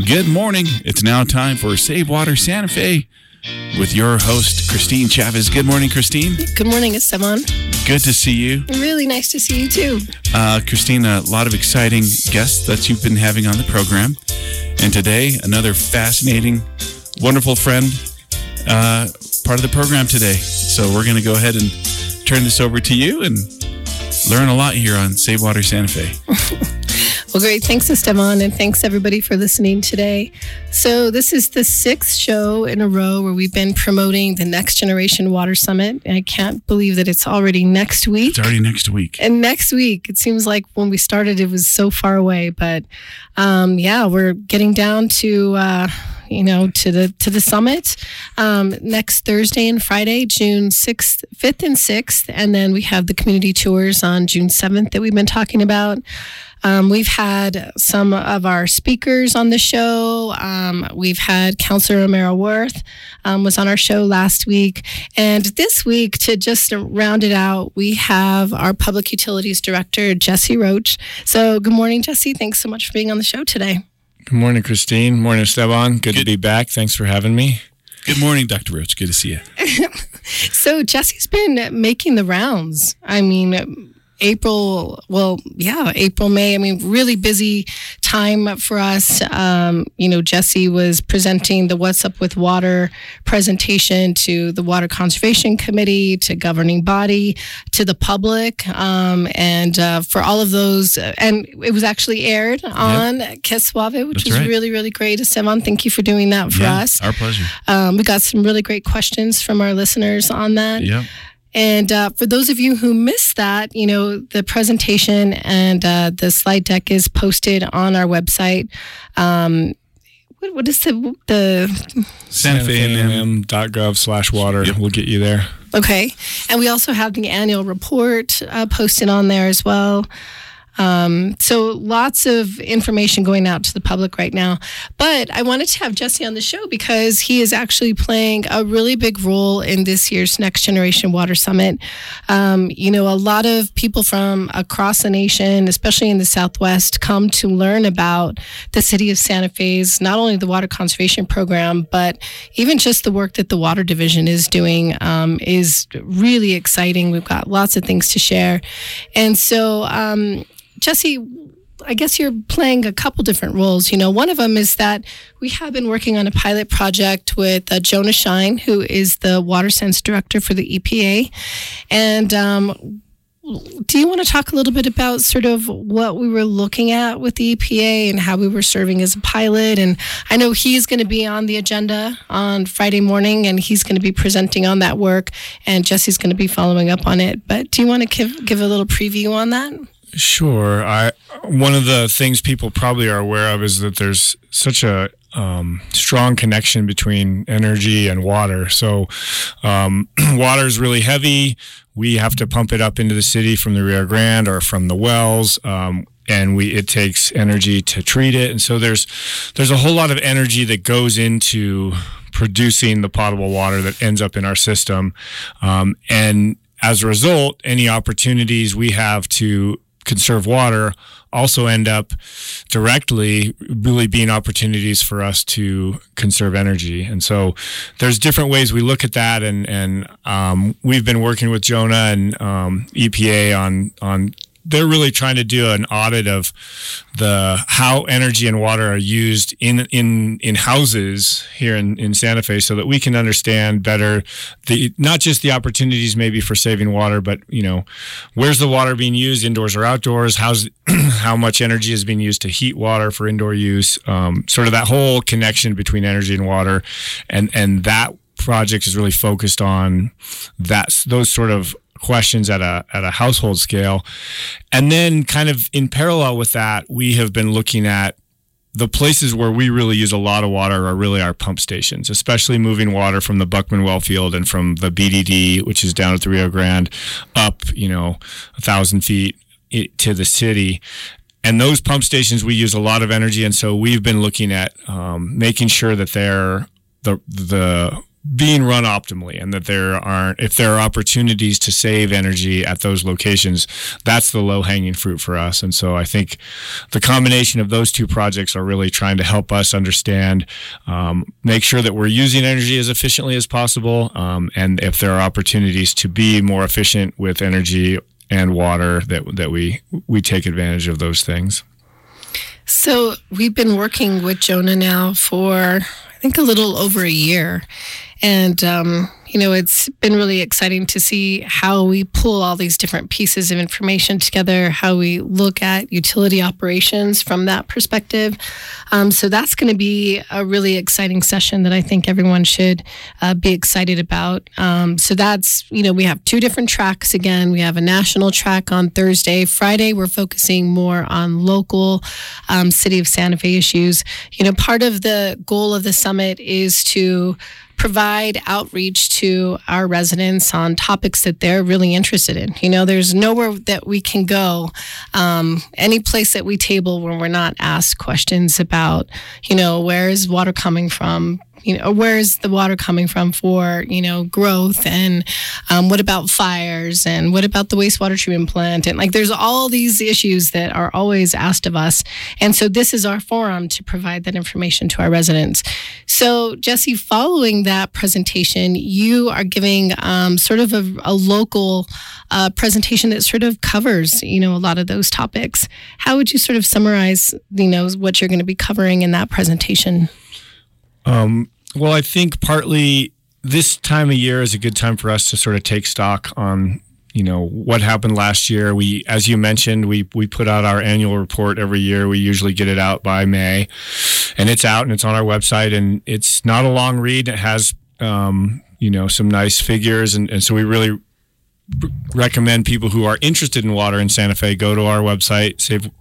Good morning. It's now time for Save Water Santa Fe with your host, Christine Chavez. Good morning, Christine. Good morning, Esteban. Good to see you. Really nice to see you, too. Christine, a lot of exciting guests that you've been having on the program. And today, another fascinating, wonderful friend, part of the program today. So we're going to go ahead and turn this over to you and learn a lot here on Save Water Santa Fe. Well, great. Thanks, Esteban, and thanks, everybody, for listening today. So this is the 6th show in a row where we've been promoting the Next Generation Water Summit. And I can't believe that it's already next week. It's already next week. And next week, it seems like when we started, it was so far away. But we're getting down to the summit next Thursday and Friday, June 6th, 5th and 6th. And then we have the community tours on June 7th that we've been talking about. We've had some of our speakers on the show. We've had Councilor Romero Worth was on our show last week. And this week, to just round it out, we have our Public Utilities Director, Jesse Roach. So good morning, Jesse. Thanks so much for being on the show today. Good morning, Christine. Morning, Esteban. Good to be back. Thanks for having me. Good morning, Dr. Roach. Good to see you. So Jesse's been making the rounds. I mean, April, May. I mean, really busy time for us. Jesse was presenting the What's Up with Water presentation to the Water Conservation Committee, to governing body, to the public, and for all of those. And it was actually aired on Que Suave, which was really, really great. Esteban, thank you for doing that for us. Our pleasure. We got some really great questions from our listeners on that. Yeah. And for those of you who missed that, the presentation and the slide deck is posted on our website. What is the SantaFeANM.gov/water. Yep. We'll get you there. Okay. And we also have the annual report posted on there as well. So lots of information going out to the public right now. But I wanted to have Jesse on the show because he is actually playing a really big role in this year's Next Generation Water Summit. A lot of people from across the nation, especially in the Southwest, come to learn about the city of Santa Fe's, not only the Water Conservation Program, but even just the work that the Water Division is doing is really exciting. We've got lots of things to share. And so, Jesse, I guess you're playing a couple different roles. One of them is that we have been working on a pilot project with Jonah Shine, who is the Water Sense Director for the EPA. And do you want to talk a little bit about sort of what we were looking at with the EPA and how we were serving as a pilot? And I know he's going to be on the agenda on Friday morning, and he's going to be presenting on that work, and Jesse's going to be following up on it. But do you want to give a little preview on that? Sure. One of the things people probably are aware of is that there's such a strong connection between energy and water. So water is really heavy. We have to pump it up into the city from the Rio Grande or from the wells. And it takes energy to treat it. And so there's a whole lot of energy that goes into producing the potable water that ends up in our system. And as a result, any opportunities we have to conserve water also end up directly really being opportunities for us to conserve energy. And so there's different ways we look at that. And we've been working with Jonah and EPA on they're really trying to do an audit of how energy and water are used in houses here in Santa Fe, so that we can understand better not just the opportunities maybe for saving water, but where's the water being used, indoors or outdoors? How much energy is being used to heat water for indoor use? Sort of that whole connection between energy and water, and that project is really focused on those sort of questions at a household scale. And then kind of in parallel with that, we have been looking at the places where we really use a lot of water are really our pump stations, especially moving water from the Buckman well field and from the BDD, which is down at the Rio Grande, up 1,000 feet to the city. And those pump stations, we use a lot of energy. And so we've been looking at making sure that they're the being run optimally, and that if there are opportunities to save energy at those locations, that's the low-hanging fruit for us. And so I think the combination of those two projects are really trying to help us understand, make sure that we're using energy as efficiently as possible, and if there are opportunities to be more efficient with energy and water, that we take advantage of those things. So we've been working with Jonah now for, I think, a little over a year. And, it's been really exciting to see how we pull all these different pieces of information together, how we look at utility operations from that perspective. So that's going to be a really exciting session that I think everyone should be excited about. So that's, we have two different tracks again. We have a national track on Thursday. Friday, we're focusing more on local City of Santa Fe issues. Part of the goal of the summit is to provide outreach to our residents on topics that they're really interested in. There's nowhere that we can go, any place that we table where we're not asked questions about, where is water coming from? Where is the water coming from for, growth, and what about fires, and what about the wastewater treatment plant? And there's all these issues that are always asked of us. And so this is our forum to provide that information to our residents. So Jesse, following that presentation, you are giving sort of a local presentation that sort of covers, a lot of those topics. How would you sort of summarize, what you're going to be covering in that presentation? Well, I think partly this time of year is a good time for us to sort of take stock on, what happened last year. We, as you mentioned, we put out our annual report every year. We usually get it out by May, and it's out and it's on our website, and it's not a long read. It has, some nice figures. And so we really recommend people who are interested in water in Santa Fe go to our website,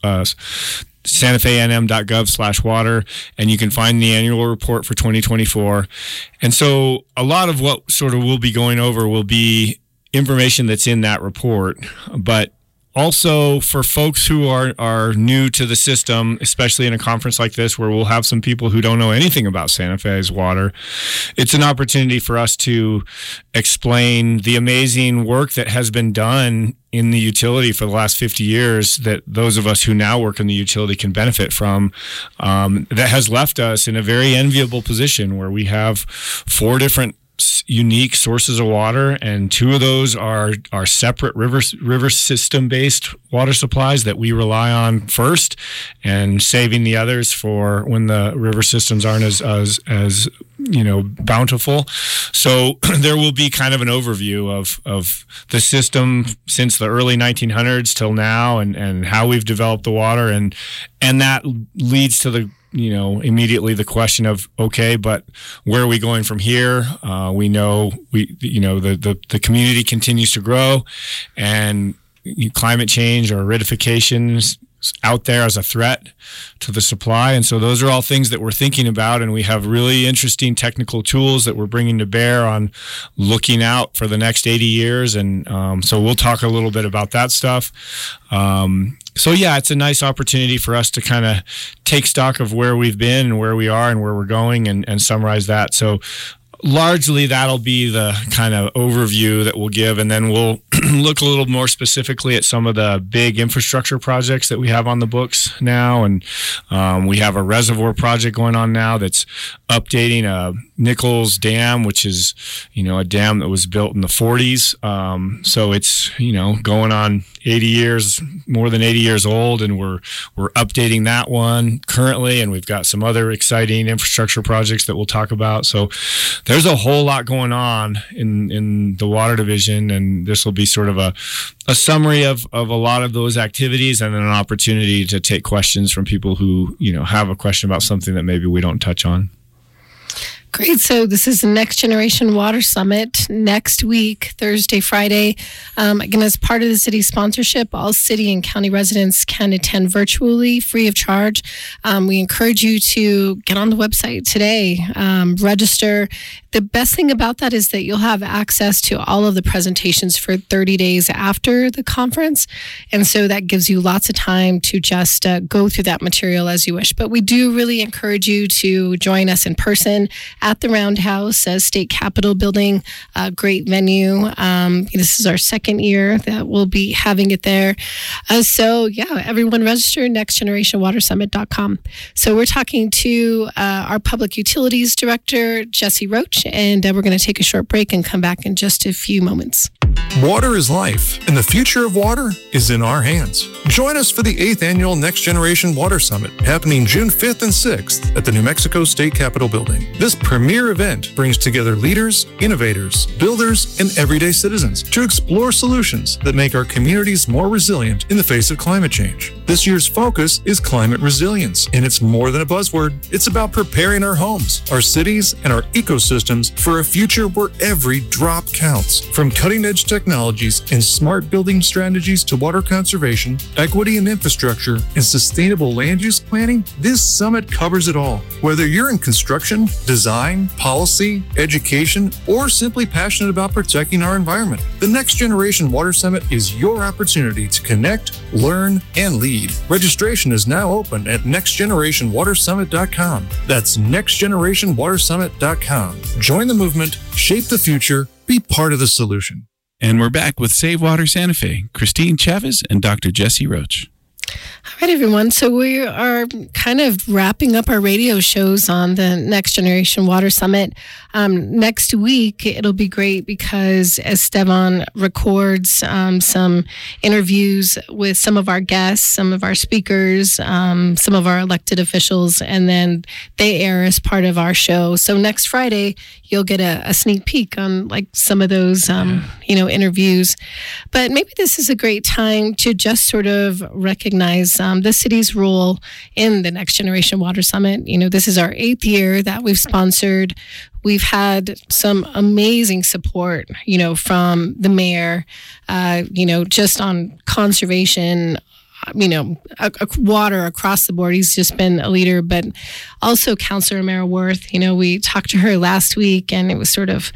santafenm.gov/water, and you can find the annual report for 2024. And so a lot of what sort of we'll be going over will be information that's in that report, but also for folks who are new to the system, especially in a conference like this where we'll have some people who don't know anything about Santa Fe's water, it's an opportunity for us to explain the amazing work that has been done in the utility for the last 50 years that those of us who now work in the utility can benefit from, that has left us in a very enviable position where we have 4 different unique sources of water, and 2 of those are separate river system based water supplies that we rely on first, and saving the others for when the river systems aren't as bountiful. So there will be kind of an overview of the system since the early 1900s till now, and how we've developed the water, and that leads to the immediately the question of, okay, but where are we going from here? We know the community continues to grow, and climate change or aridification is out there as a threat to the supply. And so those are all things that we're thinking about, and we have really interesting technical tools that we're bringing to bear on looking out for the next 80 years. And so we'll talk a little bit about that stuff. So yeah, it's a nice opportunity for us to kind of take stock of where we've been and where we are and where we're going, and summarize that. So largely that'll be the kind of overview that we'll give, and then we'll look a little more specifically at some of the big infrastructure projects that we have on the books now. And we have a reservoir project going on now that's updating a Nichols Dam, which is, a dam that was built in the 40s. So it's, going on 80 years, more than 80 years old, and we're updating that one currently, and we've got some other exciting infrastructure projects that we'll talk about. So there's a whole lot going on in the water division, and this will be sort of a summary of a lot of those activities, and then an opportunity to take questions from people who, have a question about something that maybe we don't touch on. Great. So this is the Next Generation Water Summit next week, Thursday, Friday. Again, as part of the city sponsorship, all city and county residents can attend virtually, free of charge. We encourage you to get on the website today, register. The best thing about that is that you'll have access to all of the presentations for 30 days after the conference. And so that gives you lots of time to just go through that material as you wish. But we do really encourage you to join us in person at the Roundhouse, State Capitol building, great venue. This is our second year that we'll be having it there. Everyone register, nextgenerationwatersummit.com. So we're talking to our Public Utilities Director, Jesse Roach, and we're going to take a short break and come back in just a few moments. Water is life, and the future of water is in our hands. Join us for the 8th Annual Next Generation Water Summit, happening June 5th and 6th at the New Mexico State Capitol Building. This premier event brings together leaders, innovators, builders, and everyday citizens to explore solutions that make our communities more resilient in the face of climate change. This year's focus is climate resilience, and it's more than a buzzword. It's about preparing our homes, our cities, and our ecosystems for a future where every drop counts. From cutting-edge technologies and smart building strategies to water conservation, equity and infrastructure, and sustainable land use planning, this summit covers it all. Whether you're in construction, design, policy, education, or simply passionate about protecting our environment, the Next Generation Water Summit is your opportunity to connect, learn, and lead. Registration is now open at nextgenerationwatersummit.com. That's nextgenerationwatersummit.com. Join the movement, shape the future, be part of the solution. And we're back with Save Water Santa Fe, Christine Chavez and Dr. Jesse Roach. All right, everyone. So we are kind of wrapping up our radio shows on the Next Generation Water Summit. Next week, it'll be great because Esteban records some interviews with some of our guests, some of our speakers, some of our elected officials, and then they air as part of our show. So next Friday, you'll get a sneak peek on like some of those, interviews. But maybe this is a great time to just sort of recognize the city's role in the Next Generation Water Summit. This is our 8th year that we've sponsored. We've had some amazing support, from the mayor, just on conservation, water across the board. He's just been a leader, but also Councilor Mara Worth. We talked to her last week, and it was sort of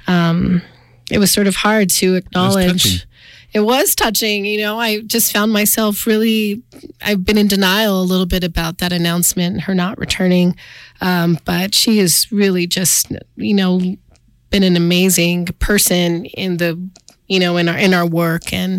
hard to acknowledge. It was touching. I just found myself I've been in denial a little bit about that announcement, her not returning. But she has really just, been an amazing person in in our work. And,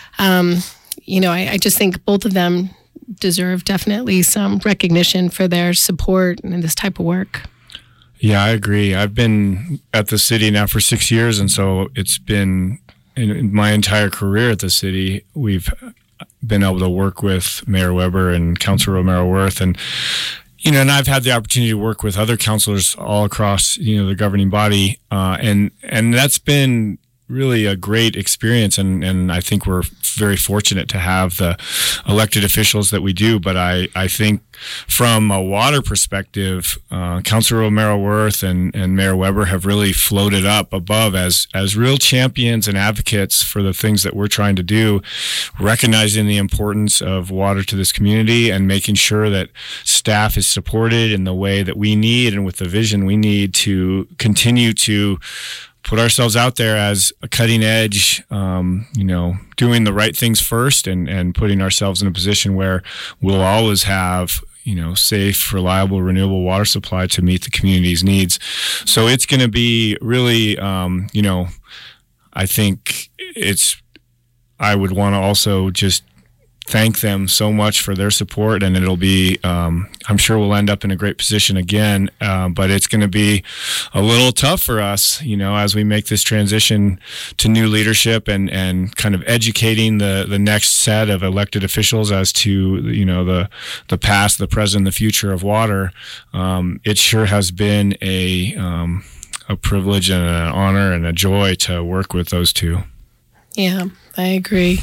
I just think both of them deserve definitely some recognition for their support in this type of work. Yeah, I agree. I've been at the city now for 6 years, and so it's been in my entire career at the city, we've been able to work with Mayor Weber and Councilor Romero Worth, and and I've had the opportunity to work with other councilors all across the governing body, and that's been really a great experience, and I think we're very fortunate to have the elected officials that we do. But I think from a water perspective, Councilor Romero Worth and Mayor Weber have really floated up above as real champions and advocates for the things that we're trying to do, recognizing the importance of water to this community and making sure that staff is supported in the way that we need and with the vision we need to continue to put ourselves out there as a cutting edge, doing the right things first and putting ourselves in a position where we'll always have, safe, reliable, renewable water supply to meet the community's needs. So it's going to be really, I think I would want to also just thank them so much for their support, and it'll be, I'm sure we'll end up in a great position again, but it's going to be a little tough for us, as we make this transition to new leadership and kind of educating the next set of elected officials as to, the past, the present, the future of water. It sure has been a privilege and an honor and a joy to work with those two. Yeah, I agree.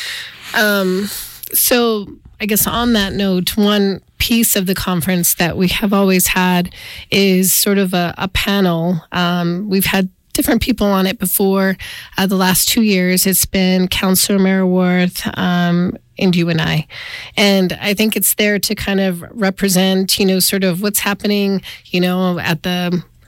So I guess on that note, one piece of the conference that we have always had is sort of a panel. We've had different people on it before. The last 2 years, it's been Councilor Mara Worth, and you and I. And I think it's there to kind of represent, sort of what's happening, at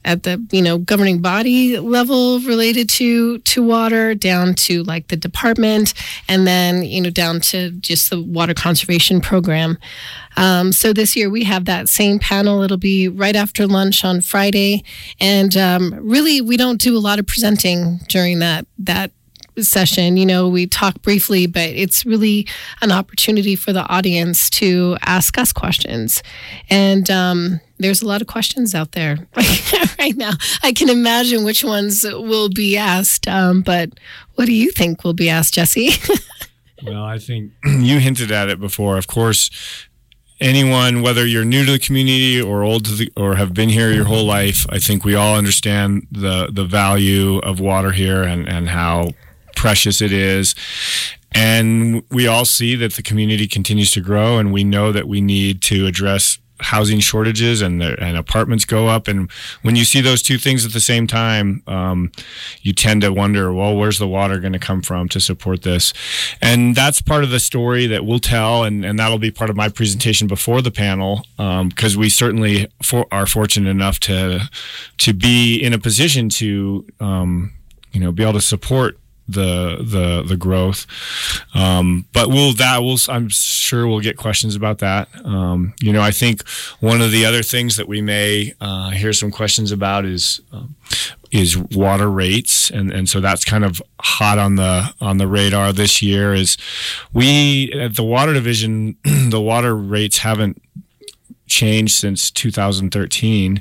at the governing body level related to water, down to like the department, and then down to just the water conservation program. So this year we have that same panel. It'll be right after lunch on Friday, and really we don't do a lot of presenting during that session. We talk briefly, but it's really an opportunity for the audience to ask us questions. And there's a lot of questions out there right now. I can imagine which ones will be asked, but what do you think will be asked, Jesse? Well, I think you hinted at it before. Of course, anyone, whether you're new to the community or old or have been here your whole life, I think we all understand the value of water here and how precious it is. And we all see that the community continues to grow, and we know that we need to address housing shortages and apartments go up. And when you see those two things at the same time, you tend to wonder, well, where's the water going to come from to support this? And that's part of the story that we'll tell, and that'll be part of my presentation before the panel, because we certainly are fortunate enough to be in a position to be able to support the growth, but I'm sure we'll get questions about that. I think one of the other things that we may hear some questions about is water rates, and so that's kind of hot on the radar this year. Is we at the water division, the water rates haven't changed since 2013.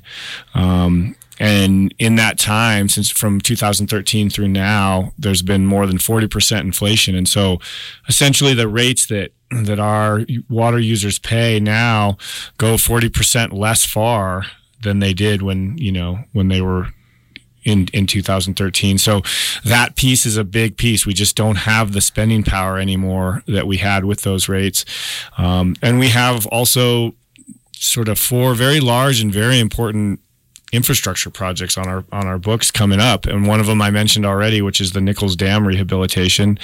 And in that time, since from 2013 through now, there's been more than 40% inflation. And so essentially the rates that our water users pay now go 40% less far than they did when they were in 2013. So that piece is a big piece. We just don't have the spending power anymore that we had with those rates. And we have also sort of 4 very large and very important infrastructure projects on our books coming up, and one of them I mentioned already, which is the Nichols Dam rehabilitation.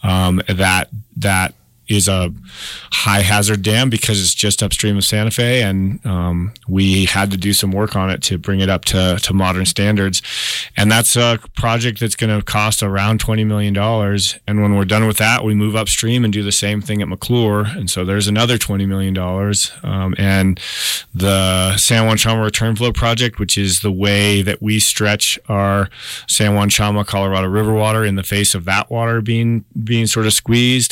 That is a high hazard dam because it's just upstream of Santa Fe, and we had to do some work on it to bring it up to modern standards. And that's a project that's going to cost around $20 million. And when we're done with that, we move upstream and do the same thing at McClure. And so there's another $20 million. And the San Juan Chama return flow project, which is the way that we stretch our San Juan Chama Colorado River water in the face of that water being sort of squeezed,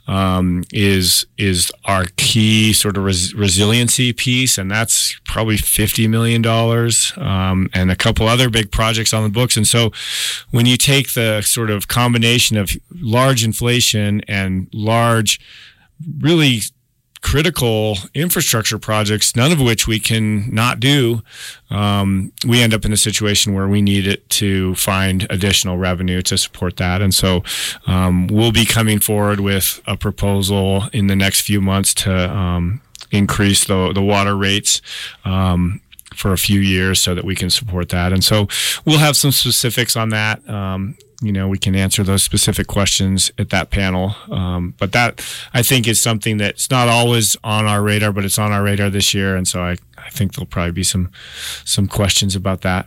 is our key sort of resiliency piece, and that's probably $50 million, and a couple other big projects on the books. And so when you take the sort of combination of large inflation and large, really critical infrastructure projects, none of which we can not do, we end up in a situation where we need it to find additional revenue to support that. And so we'll be coming forward with a proposal in the next few months to increase the water rates for a few years so that we can support that. And so we'll have some specifics on that. We can answer those specific questions at that panel. But that, I think, is something that's not always on our radar, but it's on our radar this year. And so I think there'll probably be some questions about that.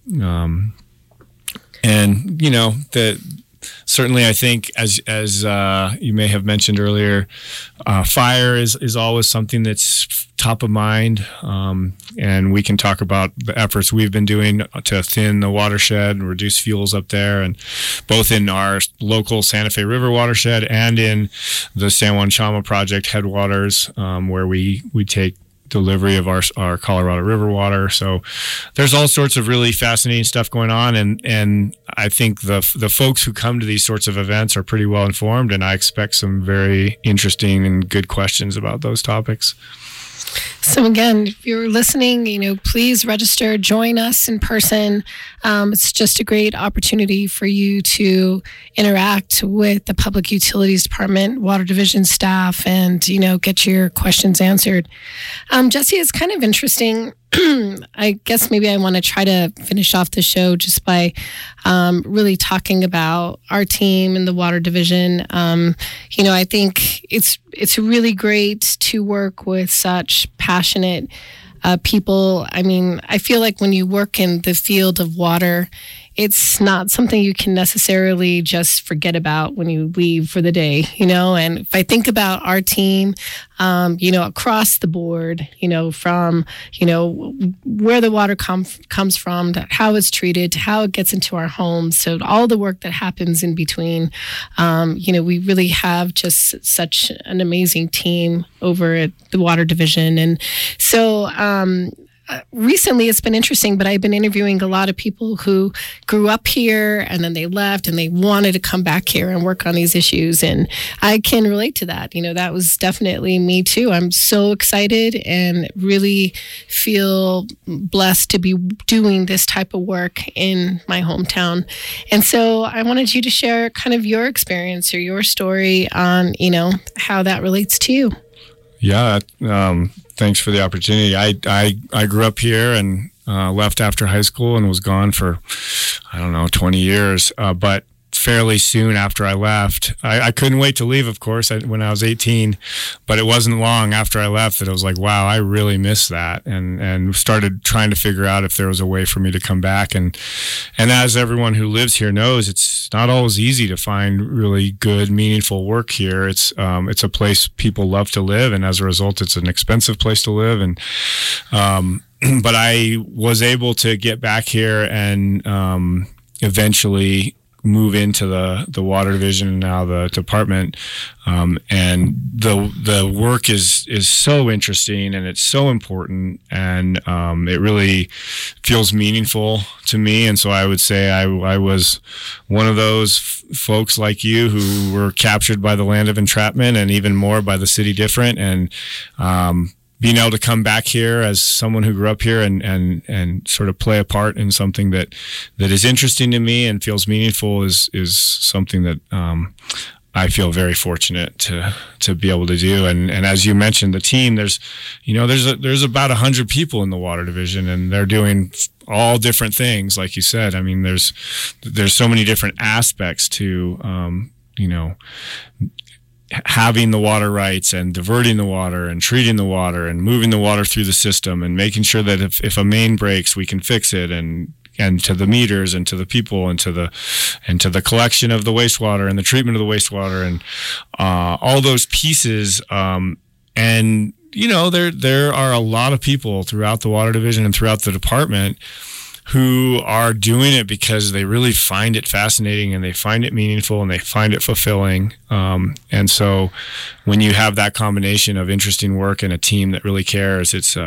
Certainly, I think, as you may have mentioned earlier, fire is always something that's top of mind, and we can talk about the efforts we've been doing to thin the watershed and reduce fuels up there, and both in our local Santa Fe River watershed and in the San Juan Chama project headwaters, where we take delivery of our Colorado River water. So there's all sorts of really fascinating stuff going on, and I think the folks who come to these sorts of events are pretty well informed, and I expect some very interesting and good questions about those topics. So again, if you're listening, please register, join us in person. It's just a great opportunity for you to interact with the Public Utilities Department, Water Division staff, and, get your questions answered. Jesse, it's kind of interesting. I guess maybe I want to try to finish off the show just by really talking about our team and the Water Division. I think it's really great to work with such passionate people. I mean, I feel like when you work in the field of water, it's not something you can necessarily just forget about when you leave for the day, And if I think about our team, across the board, from, where the water comes from, to how it's treated, to how it gets into our homes, so all the work that happens in between, we really have just such an amazing team over at the Water Division. And so, recently, it's been interesting, but I've been interviewing a lot of people who grew up here and then they left and they wanted to come back here and work on these issues. And I can relate to that. That was definitely me too. I'm so excited and really feel blessed to be doing this type of work in my hometown. And so I wanted you to share kind of your experience or your story on, how that relates to you. Yeah. Thanks for the opportunity. I grew up here and left after high school and was gone for, 20 years. But fairly soon after I left, I couldn't wait to leave, of course, when I was 18. But it wasn't long after I left that I was like, wow, I really miss that. And started trying to figure out if there was a way for me to come back. And as everyone who lives here knows, it's not always easy to find really good, meaningful work here. It's a place people love to live, and as a result, it's an expensive place to live. And but I was able to get back here and eventually move into the Water Division and now the department. And the work is so interesting and it's so important, and it really feels meaningful to me. And so I would say I was one of those folks like you who were captured by the land of entrapment, and even more by the city different. And being able to come back here as someone who grew up here and sort of play a part in something that is interesting to me and feels meaningful is something that I feel very fortunate to be able to do. And as you mentioned, the team, there's about 100 people in the Water Division, and they're doing all different things. Like you said, I mean, there's so many different aspects to, having the water rights and diverting the water and treating the water and moving the water through the system and making sure that if a main breaks, we can fix it, and to the meters and to the people and to the collection of the wastewater and the treatment of the wastewater and all those pieces. And there are a lot of people throughout the Water Division and throughout the department who are doing it because they really find it fascinating and they find it meaningful and they find it fulfilling. And so when you have that combination of interesting work and a team that really cares, it's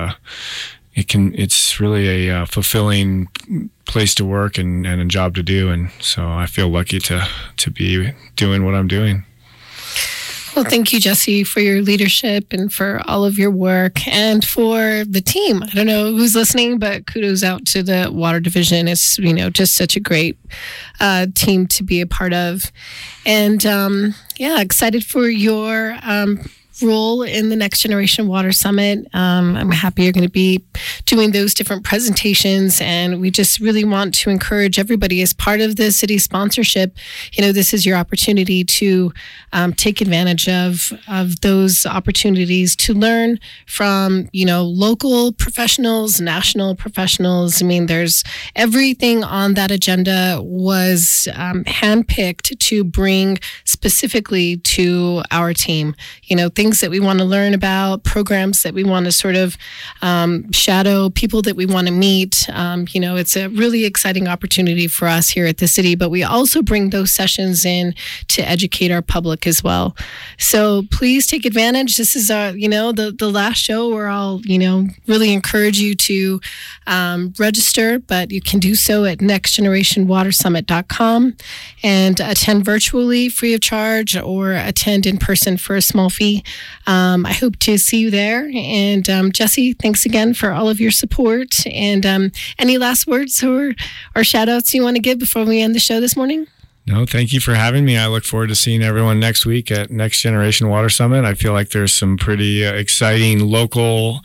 really a fulfilling place to work and a job to do. And so I feel lucky to be doing what I'm doing. Well, thank you, Jesse, for your leadership and for all of your work and for the team. I don't know who's listening, but kudos out to the Water Division. It's, just such a great team to be a part of. And excited for your role in the Next Generation Water Summit. I'm happy you're going to be doing those different presentations, and we just really want to encourage everybody as part of the city sponsorship. This is your opportunity to take advantage of those opportunities to learn from, local professionals, national professionals. I mean, there's everything on that agenda was handpicked to bring specifically to our team. Things that we want to learn about, programs that we want to sort of shadow, people that we want to meet. It's a really exciting opportunity for us here at the city, but we also bring those sessions in to educate our public as well. So please take advantage. This is the last show where I'll, really encourage you to register, but you can do so at nextgenerationwatersummit.com and attend virtually free of charge or attend in person for a small fee. I hope to see you there. And Jesse, thanks again for all of your support. And any last words or shout outs you want to give before we end the show this morning? No, thank you for having me. I look forward to seeing everyone next week at Next Generation Water Summit. I feel like there's some pretty exciting local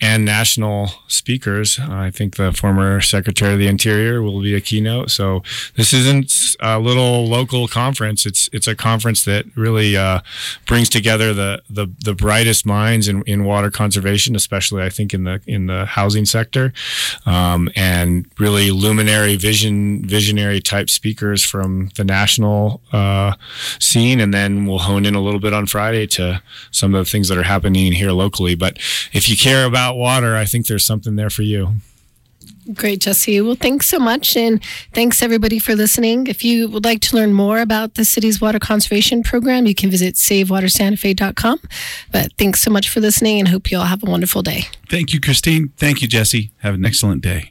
and national speakers. I think the former Secretary of the Interior will be a keynote. So this isn't a little local conference. It's a conference that really brings together the brightest minds in water conservation, especially I think in the housing sector, and really luminary visionary type speakers from the national scene, and then we'll hone in a little bit on Friday to some of the things that are happening here locally. But if you care about water, I think there's something there for you. Great, Jesse. Well, thanks so much. And thanks everybody for listening. If you would like to learn more about the city's water conservation program, you can visit SaveWaterSantaFe.com. But thanks so much for listening and hope you all have a wonderful day. Thank you, Christine. Thank you, Jesse. Have an excellent day.